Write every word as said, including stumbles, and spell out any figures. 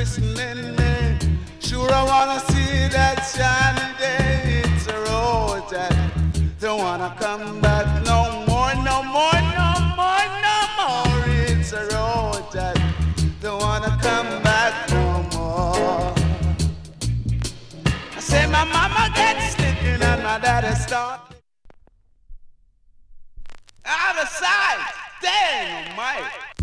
christening me. Sure, I wanna see that shiny day. It's a road that don't wanna come back no more, no more, no more, no more. It's a road that don't wanna come back no more. I say my mama gets licking and my daddy start out of sight. Dang, oh my.